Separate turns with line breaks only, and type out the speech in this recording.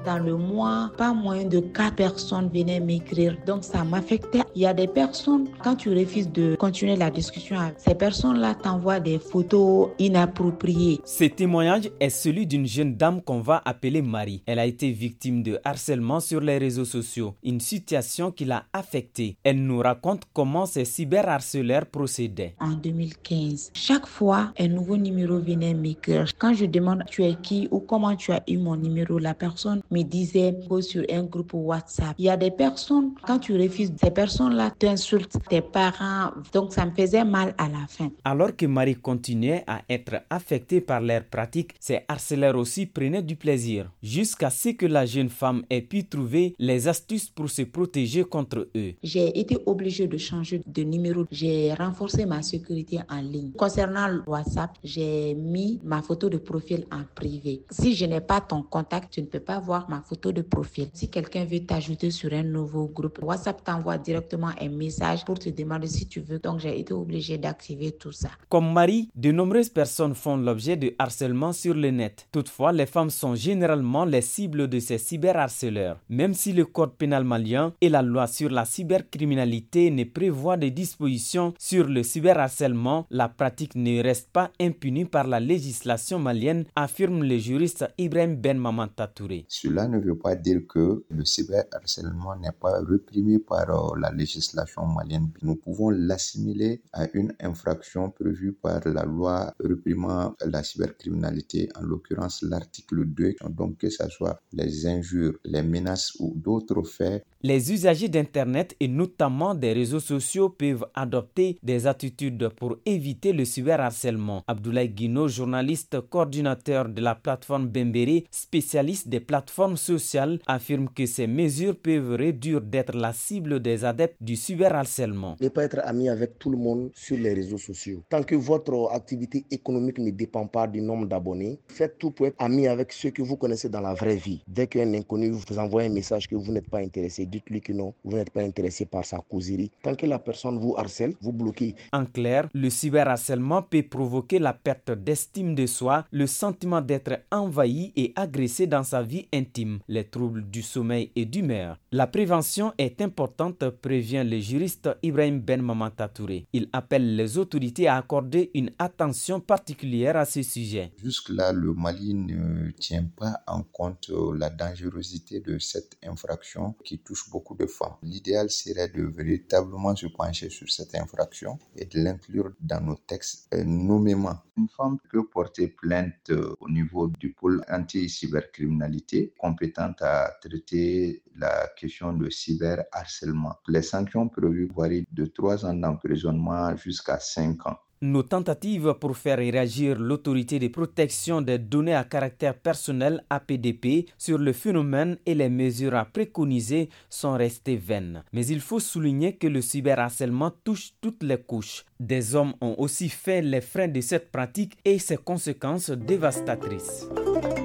Dans le mois, pas moins de 4 personnes venaient m'écrire. Donc ça m'affectait. Il y a des personnes, quand tu refuses de continuer la discussion avec ces personnes-là, t'envoient des photos inappropriées.
Ce témoignage est celui d'une jeune dame qu'on va appeler Marie. Elle a été victime de harcèlement sur les réseaux sociaux, une situation qui l'a affectée. Elle nous raconte comment ces cyberharceleurs procédaient.
En 2015, chaque fois, un nouveau numéro venait m'écrire. Quand je demande tu es qui ou comment tu as eu mon numéro, la personne me disait go sur un groupe WhatsApp. Il y a des personnes, quand tu refuses, ces personnes-là t'insultent tes parents. Donc ça me faisait mal à la fin.
Alors que Marie continuait à être affectée par leurs pratiques, ces harceleurs aussi prenaient du plaisir, jusqu'à ce que la jeune femme ait pu trouver les astuces pour se protéger contre eux.
J'ai été obligée de changer de numéro. J'ai renforcé ma sécurité en ligne. Concernant le WhatsApp, j'ai mis ma photo de profil en privé. Si je n'ai pas ton contact, tu ne peux pas voir ma photo de profil. Si quelqu'un veut t'ajouter sur un nouveau groupe, WhatsApp t'envoie directement un message pour te demander si tu veux. Donc, j'ai été obligée d'activer tout ça.
Comme Marie, de nombreuses personnes font l'objet de harcèlement sur le net. Toutefois, les femmes sont généralement les cibles de ces cyberharceleurs. Même si le code pénal malien et la loi sur la cybercriminalité ne prévoient des dispositions sur le cyberharcèlement, la pratique ne reste pas impunie par la législation malienne, affirme le juriste Ibrahim Ben Mamanta Touré.
Cela ne veut pas dire que le cyberharcèlement n'est pas réprimé par la législation malienne. Nous pouvons l'assimiler à une infraction prévue par la loi réprimant la cybercriminalité, en l'occurrence l'article 2, donc que ce soit les injures, les menaces ou d'autres faits.
Les usagers d'Internet et notamment des réseaux sociaux peuvent adopter des attitudes pour éviter le cyberharcèlement. Abdoulaye Guino, journaliste coordinateur de la plateforme Bembere, spécialiste des plateformes sociales, affirme que ces mesures peuvent réduire d'être la cible des adeptes du cyberharcèlement.
Ne pas être ami avec tout le monde sur les réseaux sociaux. Tant que votre activité économique ne dépend pas du nombre d'abonnés, faites tout pour être ami avec ceux que vous connaissez dans la vraie vie. Dès qu'un inconnu vous envoie un message que vous n'êtes pas intéressé, dites-lui que non, vous n'êtes pas intéressé par sa causerie. Tant que la personne vous harcèle, vous bloquez.
En clair, le cyberharcèlement peut provoquer la perte d'estime de soi, le sentiment d'être envahi et agressé dans sa vie intime, les troubles du sommeil et d'humeur. La prévention est importante, prévient le juriste Ibrahim Ben Mamanta Touré. Il appelle les autorités à accorder une attention particulière à ce sujet.
Jusque-là, le Mali ne tient pas en compte la dangerosité de cette infraction qui touche beaucoup de femmes. L'idéal serait de véritablement se pencher sur cette infraction et de l'inclure dans nos textes nommément. Une femme peut porter plainte au niveau du pôle anti-cybercriminalité compétente à traiter la question de cyberharcèlement. Les sanctions prévues varient de 3 ans d'emprisonnement jusqu'à 5 ans.
Nos tentatives pour faire réagir l'autorité de protection des données à caractère personnel APDP sur le phénomène et les mesures à préconiser sont restées vaines. Mais il faut souligner que le cyberharcèlement touche toutes les couches. Des hommes ont aussi fait les frais de cette pratique et ses conséquences dévastatrices.